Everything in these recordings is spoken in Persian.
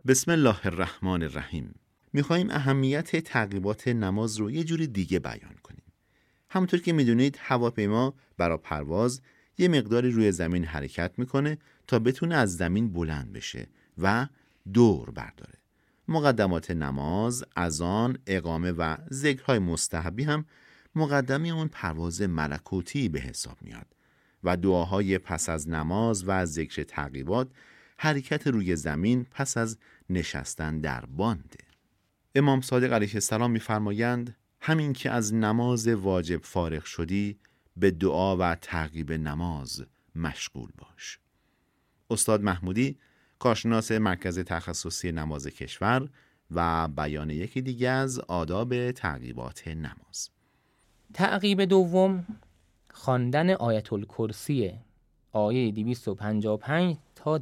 بسم الله الرحمن الرحیم. میخواییم اهمیت تعقیبات نماز رو یه جوری دیگه بیان کنیم. همونطور که میدونید هواپیما برای پرواز یه مقداری روی زمین حرکت میکنه تا بتونه از زمین بلند بشه و دور برداره. مقدمات نماز، اذان، اقامه و ذکرهای مستحبی هم مقدمه اون پرواز ملکوتی به حساب میاد و دعاهای پس از نماز و ذکر تعقیبات حرکت روی زمین پس از نشستن در بانده. امام صادق علیه السلام می‌فرمایند همین که از نماز واجب فارغ شدی به دعا و تعقیب نماز مشغول باش. استاد محمودی، کارشناس مرکز تخصصی نماز کشور و بیان یکی دیگه از آداب تعقیبات نماز. تعقیب دوم خواندن آیت الکرسی آیه 255 تا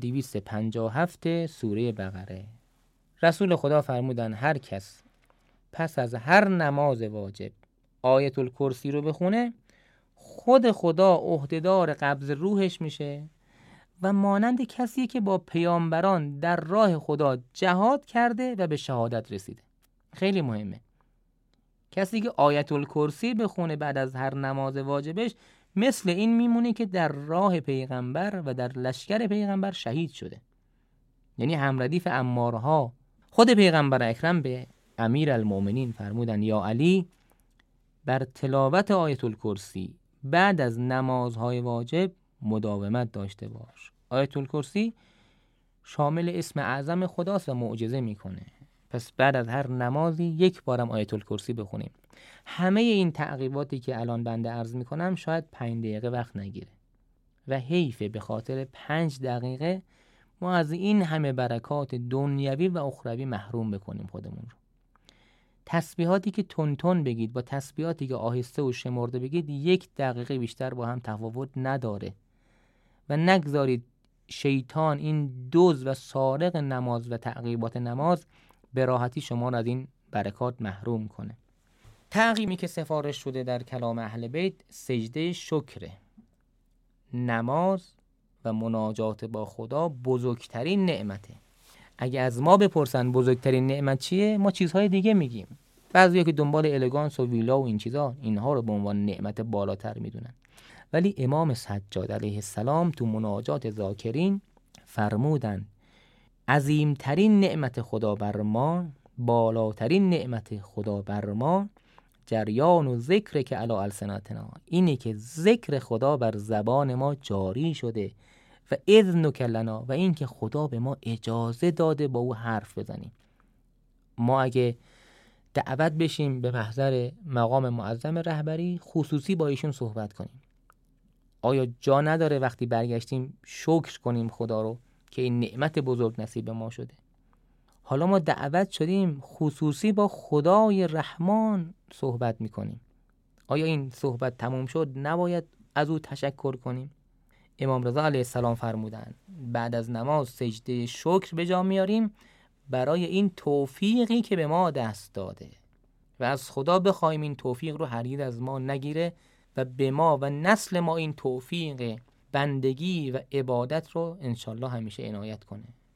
257 سوره بقره. رسول خدا فرمودن هر کس پس از هر نماز واجب آیت الکرسی رو بخونه خود خدا عهدهدار قبض روحش میشه و مانند کسی که با پیامبران در راه خدا جهاد کرده و به شهادت رسیده. خیلی مهمه. کسی که آیت الکرسی بخونه بعد از هر نماز واجبش مثل این میمونه که در راه پیغمبر و در لشکر پیغمبر شهید شده. یعنی همردیف امارها. خود پیغمبر اکرم به امیر المؤمنین فرمودن یا علی بر تلاوت آیت الکرسی بعد از نمازهای واجب مداومت داشته باش. آیت الکرسی شامل اسم اعظم خداست و معجزه میکنه. پس بعد از هر نمازی یک بارم آیت الکرسی بخونیم. همه این تعقیباتی که الان بنده عرض میکنم شاید 5 دقیقه وقت نگیره و حیفه به خاطر 5 دقیقه ما از این همه برکات دنیوی و اخروی محروم بکنیم خودمون رو. تسبیحاتی که تون بگید با تسبیحاتی که آهسته و شمرده بگید 1 دقیقه بیشتر با هم تفاوت نداره و نگذارید شیطان این دزد و سارق نماز و تعقیبات نماز به راحتی شما را از این برکات محروم کنه. تعقیبی که سفارش شده در کلام اهل بیت سجده شکره. نماز و مناجات با خدا بزرگترین نعمته. اگه از ما بپرسن بزرگترین نعمت چیه، ما چیزهای دیگه میگیم. بعضیا که دنبال الگانس و ویلا و این چیزا اینها رو به عنوان نعمت بالاتر میدونن. ولی امام سجاد علیه السلام تو مناجات ذاکرین فرمودن عظیمترین نعمت خدا بر ما، بالاترین نعمت خدا بر ما جریان و ذکر که علی السنتنا، اینه که ذکر خدا بر زبان ما جاری شده و اذن لنا، و این که خدا به ما اجازه داده با او حرف بزنیم. ما اگه دعوت بشیم به محضر مقام معظم رهبری خصوصی با ایشون صحبت کنیم، آیا جا نداره وقتی برگشتیم شکر کنیم خدا رو که این نعمت بزرگ نصیب ما شده؟ حالا ما دعوت شدیم خصوصی با خدای رحمان صحبت میکنیم، آیا این صحبت تموم شد نباید از او تشکر کنیم؟ امام رضا علیه السلام فرمودن بعد از نماز سجده شکر به جا میاریم برای این توفیقی که به ما دست داده و از خدا بخوایم این توفیق رو هرگز از ما نگیره و به ما و نسل ما این توفیق بندگی و عبادت رو انشالله همیشه عنایت کنه.